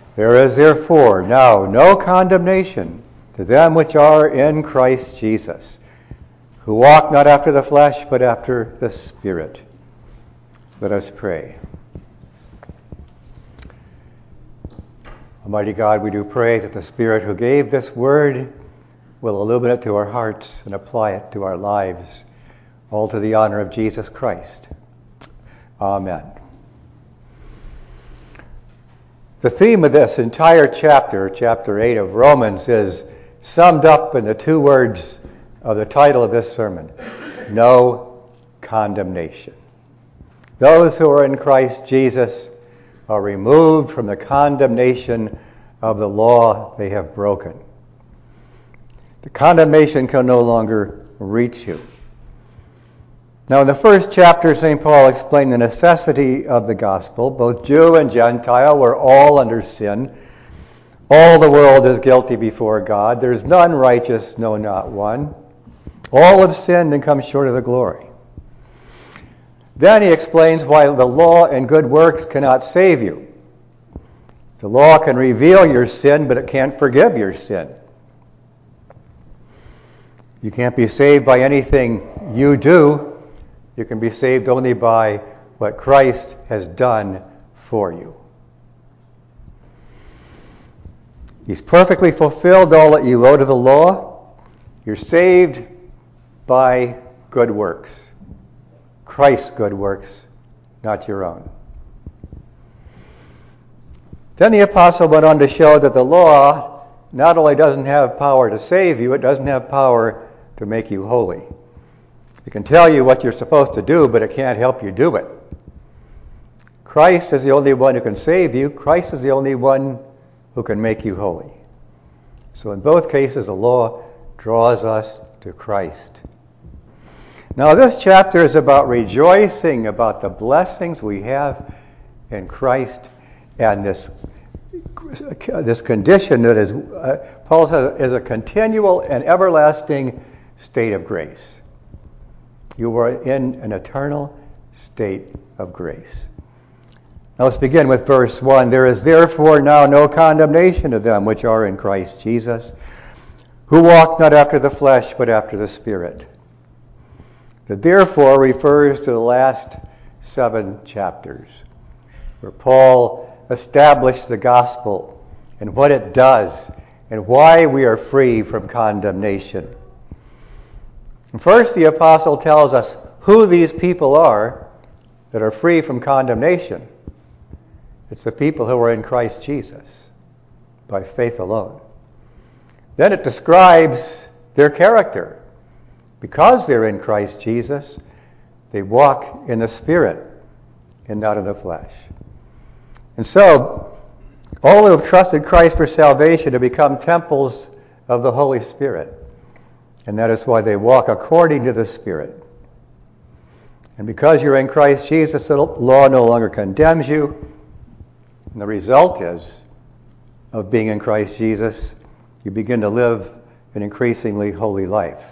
There is therefore now no condemnation to them which are in Christ Jesus, who walk not after the flesh, but after the Spirit. Let us pray. Almighty God, we do pray that the Spirit who gave this word will illuminate it to our hearts and apply it to our lives, all to the honor of Jesus Christ. Amen. The theme of this entire chapter, chapter 8 of Romans, is summed up in the two words of the title of this sermon: no condemnation. Those who are in Christ Jesus are removed from the condemnation of the law they have broken. The condemnation can no longer reach you. Now, in the first chapter, St. Paul explained the necessity of the gospel. Both Jew and Gentile were all under sin. All the world is guilty before God. There's none righteous, no, not one. All have sinned and come short of the glory. Then he explains why the law and good works cannot save you. The law can reveal your sin, but it can't forgive your sin. You can't be saved by anything you do. You can be saved only by what Christ has done for you. He's perfectly fulfilled all that you owe to the law. You're saved by good works. Christ's good works, not your own. Then the apostle went on to show that the law not only doesn't have power to save you, it doesn't have power to make you holy. It can tell you what you're supposed to do, but it can't help you do it. Christ is the only one who can save you. Christ is the only one who can make you holy. So in both cases, the law draws us to Christ. Now this chapter is about rejoicing about the blessings we have in Christ and this condition that is, Paul says, is a continual and everlasting state of grace. You are in an eternal state of grace. Now let's begin with verse 1. There is therefore now no condemnation to them which are in Christ Jesus, who walk not after the flesh, but after the Spirit. The therefore refers to the last 7 chapters, where Paul established the gospel and what it does and why we are free from condemnation. And first, the apostle tells us who these people are that are free from condemnation. It's the people who are in Christ Jesus by faith alone. Then it describes their character. Because they're in Christ Jesus, they walk in the Spirit and not in the flesh. And so, all who have trusted Christ for salvation have become temples of the Holy Spirit. And that is why they walk according to the Spirit. And because you're in Christ Jesus, the law no longer condemns you. And the result is, of being in Christ Jesus, you begin to live an increasingly holy life.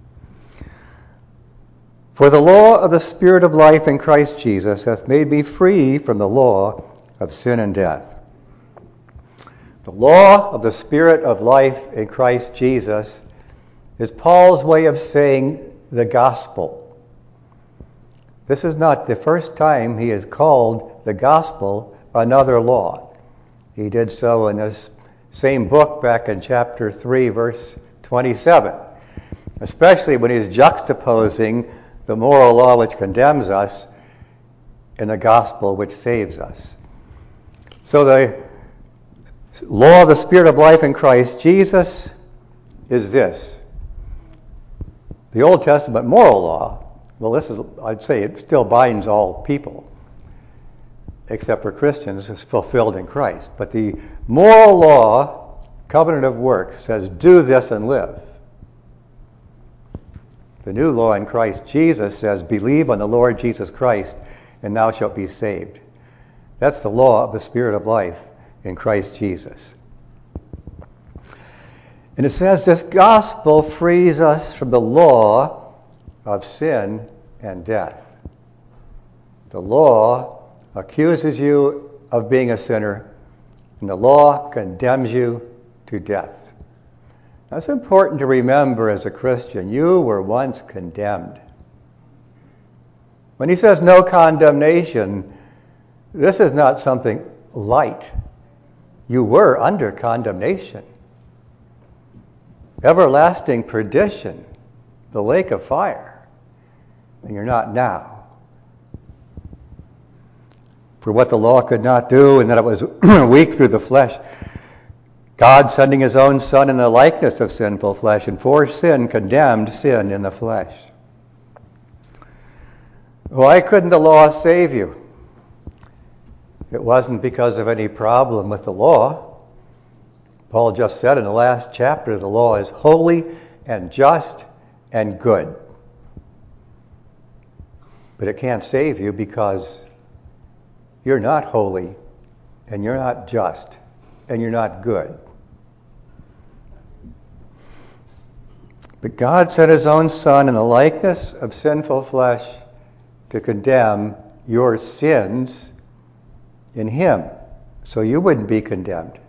For the law of the Spirit of life in Christ Jesus hath made me free from the law of sin and death. The law of the Spirit of life in Christ Jesus is Paul's way of saying the gospel. This is not the first time he has called the gospel another law. He did so in this same book back in chapter 3, verse 27, especially when he's juxtaposing the moral law which condemns us and the gospel which saves us. So the law of the Spirit of life in Christ Jesus is this. The Old Testament moral law, well, this is, I'd say it still binds all people, except for Christians, is fulfilled in Christ. But the moral law, covenant of works, says, do this and live. The new law in Christ Jesus says, believe on the Lord Jesus Christ, and thou shalt be saved. That's the law of the Spirit of life in Christ Jesus. And it says this gospel frees us from the law of sin and death. The law accuses you of being a sinner And the law condemns you to death. That's important to remember as a Christian. You were once condemned. When he says no condemnation, this is not something light. You were under condemnation. Everlasting perdition, the lake of fire. And you're not now. For what the law could not do, and that it was weak through the flesh, God sending his own Son in the likeness of sinful flesh, and for sin condemned sin in the flesh. Why couldn't the law save you? It wasn't because of any problem with the law. Paul just said in the last chapter, the law is holy and just and good. But it can't save you because you're not holy, and you're not just, and you're not good. But God sent his own Son in the likeness of sinful flesh to condemn your sins in him, so you wouldn't be condemned.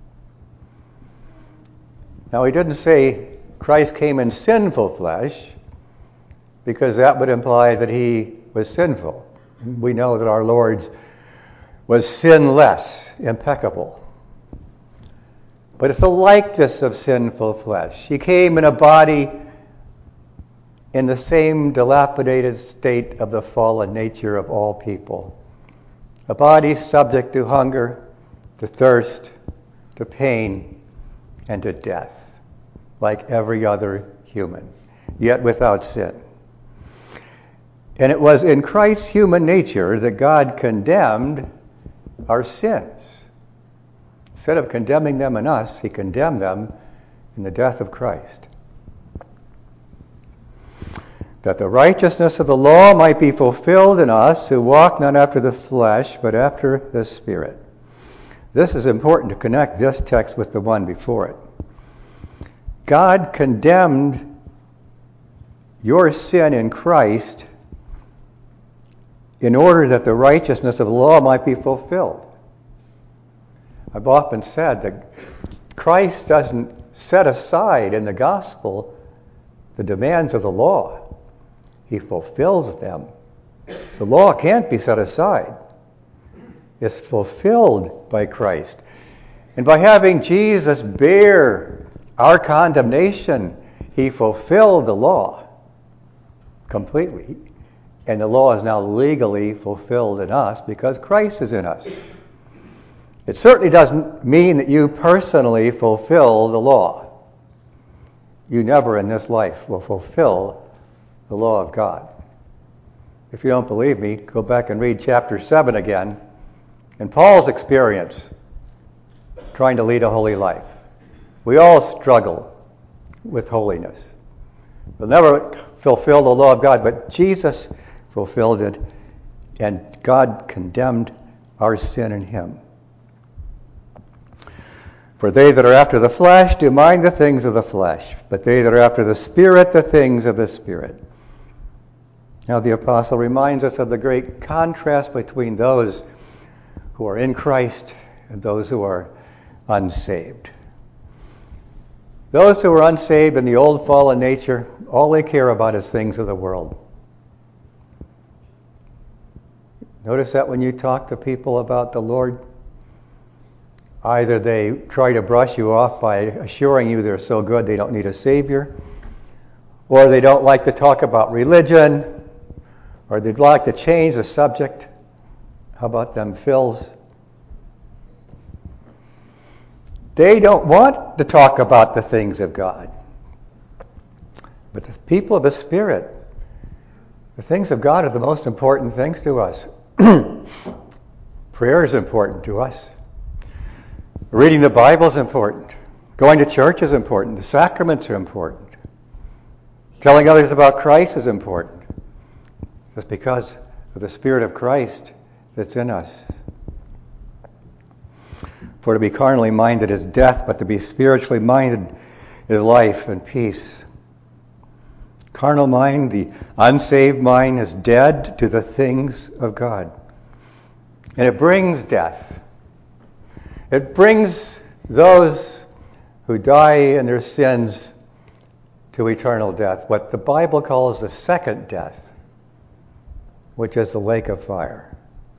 Now, he didn't say Christ came in sinful flesh, because that would imply that he was sinful. We know that our Lord was sinless, impeccable. But it's the likeness of sinful flesh. He came in a body in the same dilapidated state of the fallen nature of all people. A body subject to hunger, to thirst, to pain, and to death, like every other human, yet without sin. And it was in Christ's human nature that God condemned our sins. Instead of condemning them in us, he condemned them in the death of Christ. That the righteousness of the law might be fulfilled in us who walk not after the flesh, but after the Spirit. This is important to connect this text with the one before it. God condemned your sin in Christ in order that the righteousness of the law might be fulfilled. I've often said that Christ doesn't set aside in the gospel the demands of the law. He fulfills them. The law can't be set aside. It's fulfilled by Christ. And by having Jesus bear our condemnation, he fulfilled the law completely. And the law is now legally fulfilled in us because Christ is in us. It certainly doesn't mean that you personally fulfill the law. You never in this life will fulfill the law of God. If you don't believe me, go back and read chapter 7 again, and Paul's experience trying to lead a holy life. We all struggle with holiness. We'll never fulfill the law of God, but Jesus fulfilled it, and God condemned our sin in him. For they that are after the flesh do mind the things of the flesh, but they that are after the Spirit, the things of the Spirit. Now the apostle reminds us of the great contrast between those who are in Christ and those who are unsaved. Those who are unsaved in the old fallen nature, all they care about is things of the world. Notice that when you talk to people about the Lord, either they try to brush you off by assuring you they're so good they don't need a Savior, or they don't like to talk about religion, or they'd like to change the subject. How about them Phils? They don't want to talk about the things of God. But the people of the Spirit, the things of God are the most important things to us. Prayer is important to us. Reading the Bible is important. Going to church is important. The sacraments are important. Telling others about Christ is important. It's because of the Spirit of Christ that's in us. For to be carnally minded is death, but to be spiritually minded is life and peace. Carnal mind, the unsaved mind, is dead to the things of God. And it brings death. It brings those who die in their sins to eternal death, what the Bible calls the second death, which is the lake of fire.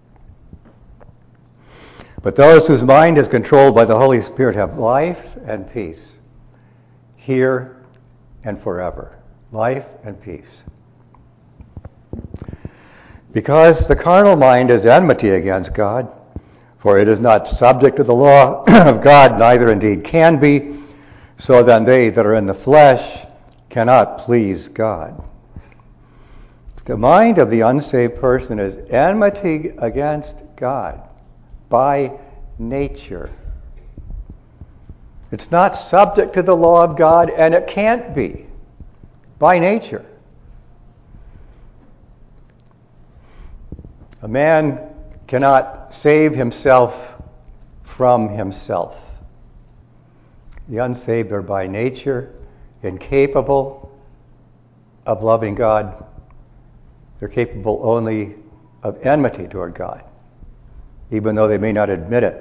But those whose mind is controlled by the Holy Spirit have life and peace, here and forever. Life and peace. Because the carnal mind is enmity against God, for it is not subject to the law of God, neither indeed can be, so then they that are in the flesh cannot please God. The mind of the unsaved person is enmity against God by nature. It's not subject to the law of God, and it can't be by nature. A man cannot save himself from himself. The unsaved are by nature incapable of loving God. They're capable only of enmity toward God, even though they may not admit it.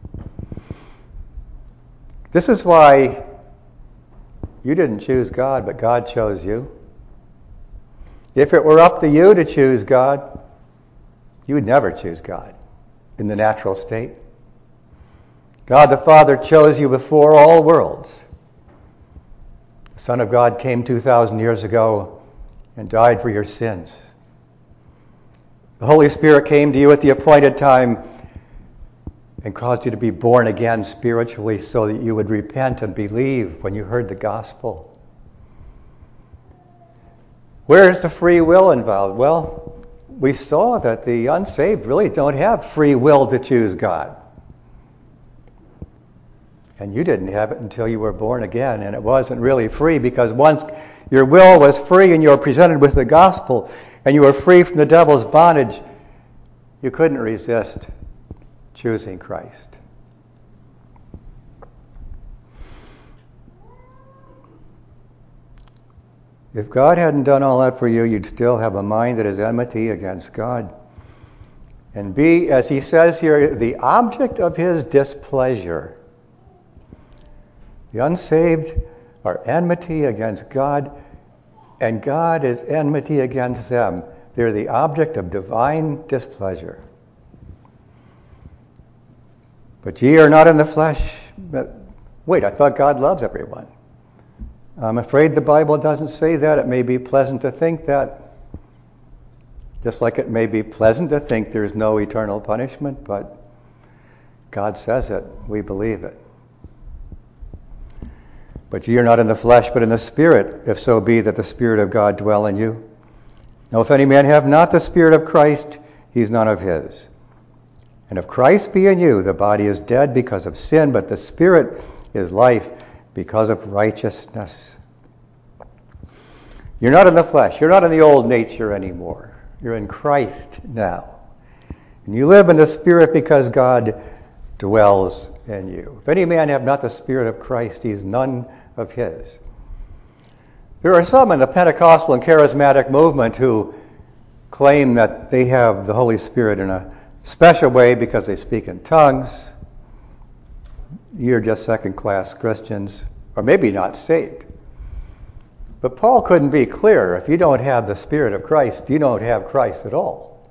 This is why you didn't choose God, but God chose you. If it were up to you to choose God, you would never choose God in the natural state. God the Father chose you before all worlds. The Son of God came 2,000 years ago and died for your sins. The Holy Spirit came to you at the appointed time and caused you to be born again spiritually so that you would repent and believe when you heard the gospel. Where's the free will involved? Well, we saw that the unsaved really don't have free will to choose God. And you didn't have it until you were born again, and it wasn't really free, because once your will was free and you were presented with the gospel and you were free from the devil's bondage, you couldn't resist choosing Christ. If God hadn't done all that for you, you'd still have a mind that is enmity against God and be, as he says here, the object of his displeasure. The unsaved are enmity against God, and God is enmity against them. They're the object of divine displeasure. But ye are not in the flesh. But wait, I thought God loves everyone. I'm afraid the Bible doesn't say that. It may be pleasant to think that. Just like it may be pleasant to think there's no eternal punishment, but God says it. We believe it. But ye are not in the flesh, but in the Spirit, if so be that the Spirit of God dwell in you. Now if any man have not the Spirit of Christ, he is none of his. And if Christ be in you, the body is dead because of sin, but the Spirit is life because of righteousness. You're not in the flesh. You're not in the old nature anymore. You're in Christ now. And you live in the Spirit because God dwells in you. If any man have not the Spirit of Christ, he is none of his. There are some in the Pentecostal and charismatic movement who claim that they have the Holy Spirit in a special way because they speak in tongues. You're just second-class Christians, or maybe not saved. But Paul couldn't be clearer. If you don't have the Spirit of Christ, you don't have Christ at all.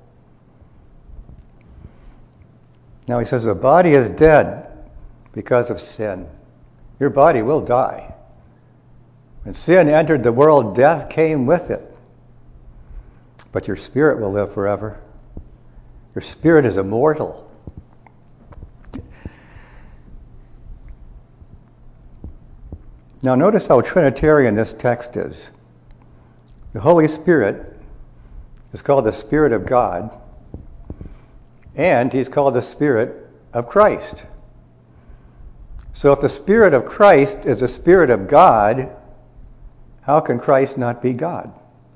Now he says the body is dead because of sin. Your body will die. When sin entered the world, death came with it. But your spirit will live forever. Your spirit is immortal. Now notice how Trinitarian this text is. The Holy Spirit is called the Spirit of God, and he's called the Spirit of Christ. So if the Spirit of Christ is the Spirit of God, how can Christ not be God?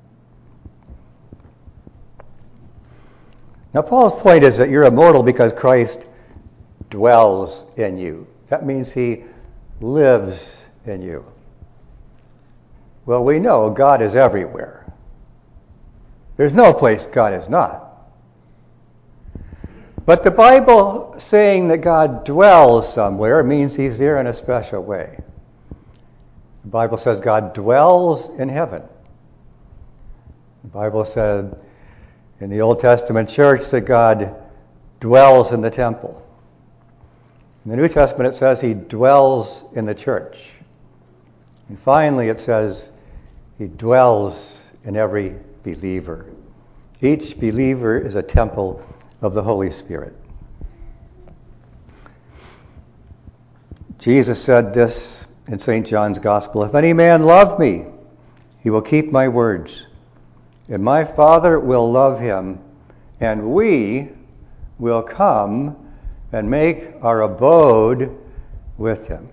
Now Paul's point is that you're immortal because Christ dwells in you. That means he lives in you. Well, we know God is everywhere. There's no place God is not. But the Bible saying that God dwells somewhere means he's there in a special way. The Bible says God dwells in heaven. The Bible said in the Old Testament church that God dwells in the temple. In the New Testament it says he dwells in the church. And finally it says he dwells in every believer. Each believer is a temple of the Holy Spirit. Jesus said this in St. John's Gospel, "If any man love me, he will keep my words, and my Father will love him, and we will come and make our abode with him."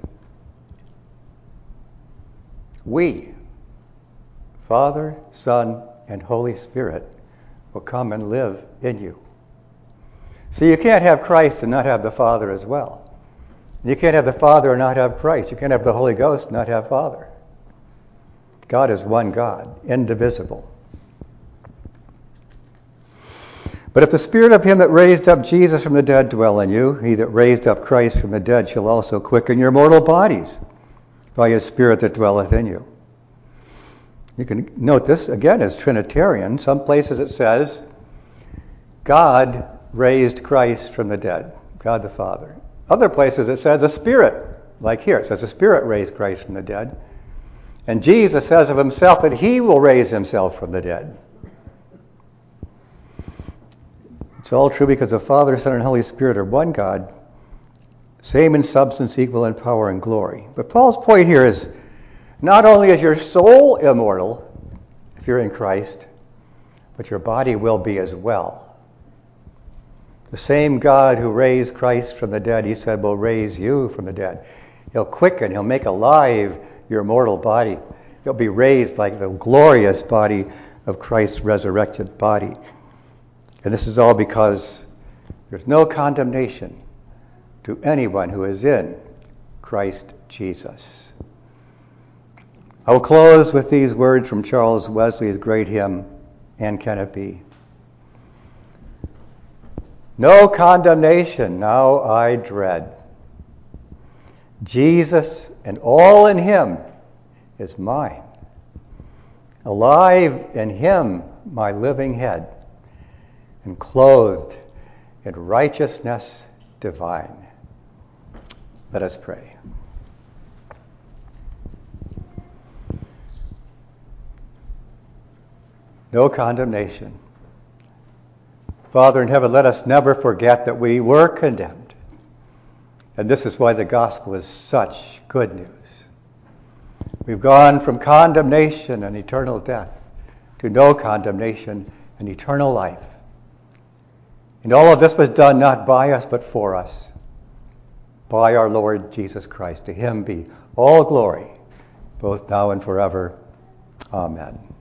We, Father, Son, and Holy Spirit, will come and live in you. See, you can't have Christ and not have the Father as well. You can't have the Father and not have Christ. You can't have the Holy Ghost and not have Father. God is one God, indivisible. But if the Spirit of him that raised up Jesus from the dead dwell in you, he that raised up Christ from the dead shall also quicken your mortal bodies by his Spirit that dwelleth in you. You can note this again as Trinitarian. Some places it says God raised Christ from the dead, God the Father. Other places it says the Spirit, like here, it says the Spirit raised Christ from the dead. And Jesus says of himself that he will raise himself from the dead. It's all true because the Father, Son, and Holy Spirit are one God, same in substance, equal in power and glory. But Paul's point here is not only is your soul immortal, if you're in Christ, but your body will be as well. The same God who raised Christ from the dead, he said, will raise you from the dead. He'll quicken, he'll make alive your mortal body. You'll be raised like the glorious body of Christ's resurrected body. And this is all because there's no condemnation to anyone who is in Christ Jesus. I will close with these words from Charles Wesley's great hymn, "And Can It Be?" No condemnation now I dread. Jesus and all in him is mine. Alive in him my living head, and clothed in righteousness divine. Let us pray. No condemnation. Father in heaven, let us never forget that we were condemned. And this is why the gospel is such good news. We've gone from condemnation and eternal death to no condemnation and eternal life. And all of this was done not by us, but for us, by our Lord Jesus Christ. To him be all glory, both now and forever. Amen.